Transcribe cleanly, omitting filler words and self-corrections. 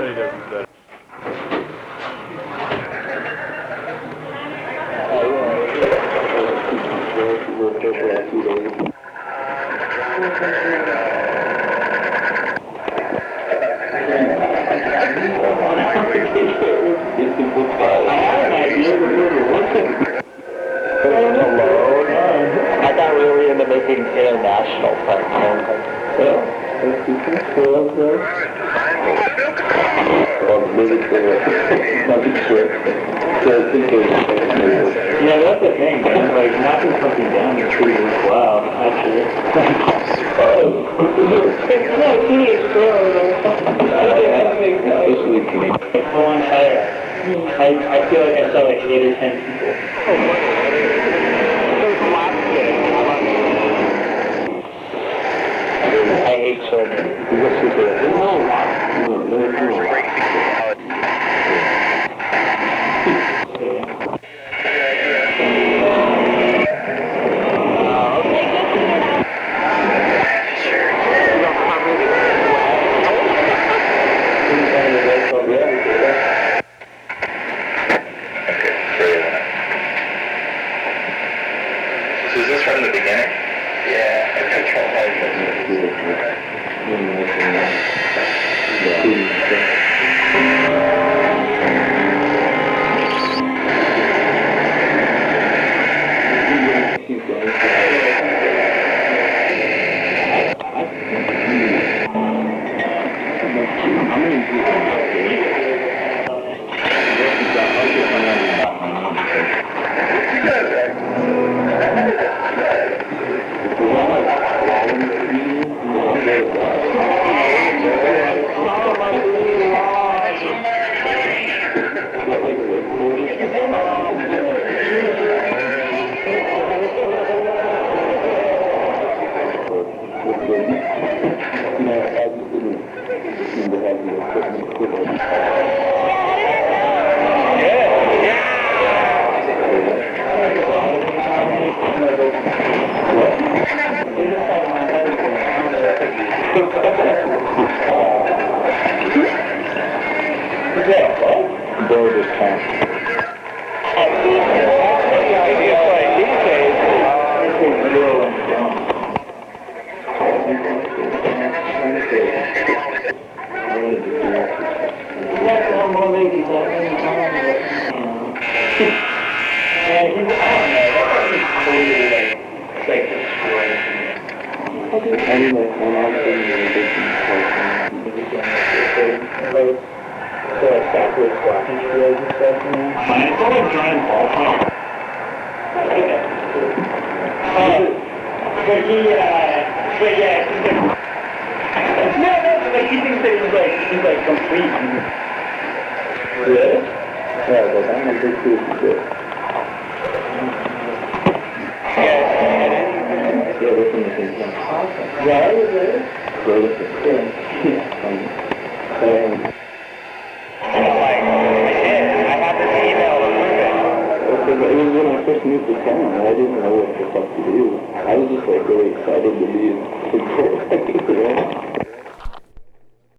I got really into making international friends. Yeah, that's the thing, man. Like, knocking something down is pretty worthwhile, actually. It's not teenage girls, on fire. I feel like I saw like 8 or 10 people. I hate children. So is this from the beginning? Yeah, I control I didn't know what the fuck to do. I was just like really excited to be in control.